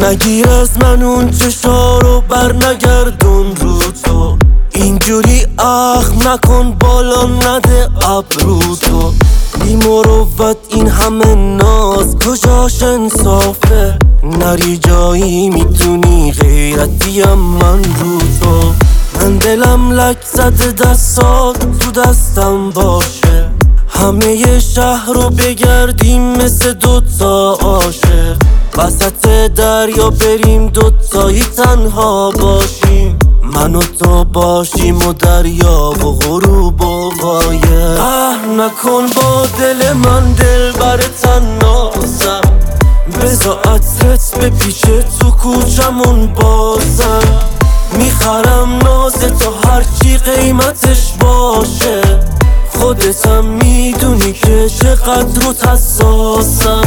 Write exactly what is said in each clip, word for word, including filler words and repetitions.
نگیر از من اون چشارو بر نگردون رو تو، اینجوری اخم نکن بالا نده ابرو تو. بی مروت این همه ناز کجاش انصافه، نری جایی میتونی غیرتیم من رو تو. من دلم لک زده دستات تو دستم باشه، همه شهر رو بگردیم مثل دوتا عاشق، وسط دریا بریم دوتایی تنها باشیم، من و تو باشیم و دریا و غروب و غایب. اه نکن با دل من دل بر تنازم، بذار عطرت بپیچه تو کوچمون بازم، میخرم ناز تو هرچی قیمتش باشه، خودتم میدونی که چقدر رو حساسم.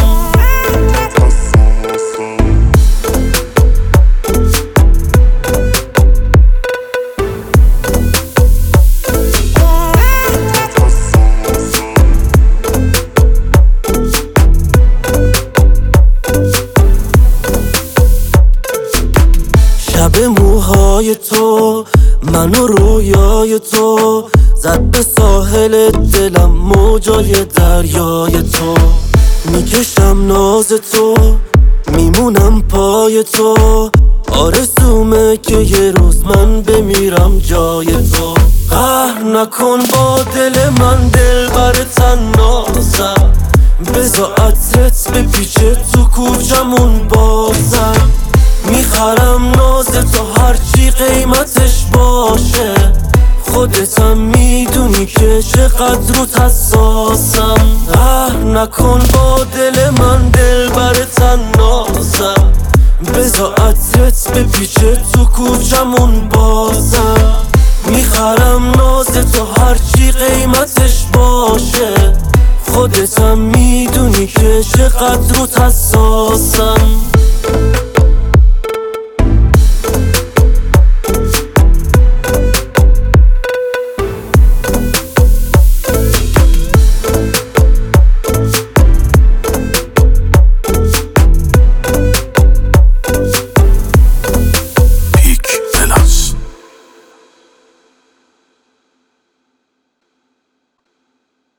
شب موهای تو من و رویای تو، زد به ساحل دلم موجای دریای تو، میکشم ناز تو میمونم پای تو، آرزومه که یه روز من بمیرم جای تو. قهر نکن با دل من دل بر تنازم، بذار عطرت بپیچه تو کوچمون بازم، میخرم ناز تو هرچی قیمتش باشه، خودتم میدونی که چقدر رو حساسم. اه نکن با دل من دل بر تنازم، بذار عطرت بپیچه تو کوچمون بازم، میخرم ناز تو هرچی قیمتش باشه، خودتم میدونی که چقدر رو